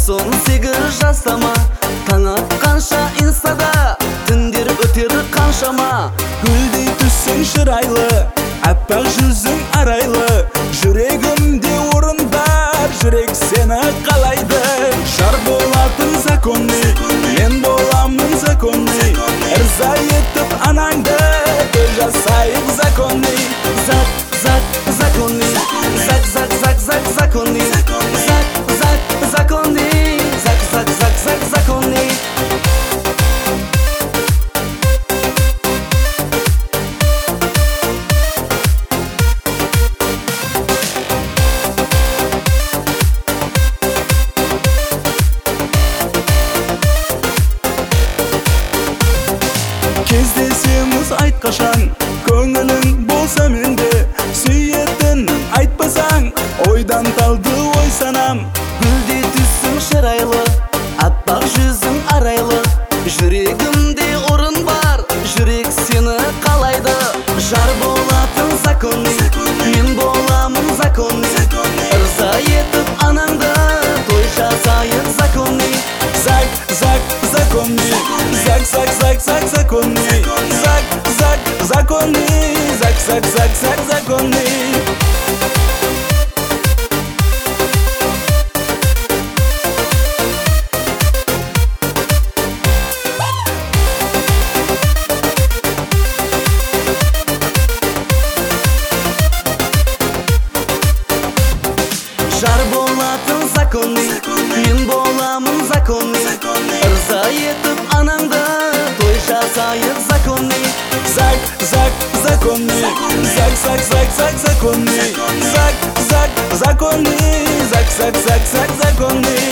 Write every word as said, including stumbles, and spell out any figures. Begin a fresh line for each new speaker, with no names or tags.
он сегіз жасама, таң атқанша инстада түндер өтер қаншама.
Гүлдей түссең шырайлы, аппақ жүзің арайлы, жүрегімде орын бар, жүрек сені қалайды. Жар болатын законный, мен боламын законный, ырза етіп анаңды той жасайық законный.
Зак, зак, законный, зак, зак, зак, зак, законный, зак, зак, законный, зак, зак, зак, зак, законный.
Кездесеміз айтқашан, көңілің болса менде, сүйетін айтпасаң, ойдан талды ой санам.
Гүлдей түссің шырайлы, аппақ жүзің арайлы, жүрегімде орын бар, жүрек сені қалайды. Жар болатын законный, мен боламын законный, ырза етіп анаңды той жасайық законный.
Зак, зак, законный, зак, зак, зак, зак, законный, зак, зак, законный, зак, зак, зак, зак, законный.
Жар болатын законный, мен боламын законный, ырза етіп анаңды той жасайық законный.
Зак, зак, законный, зак, зак, зак, зак, законный, зак, зак, законный, зак, зак, зак, зак, законный.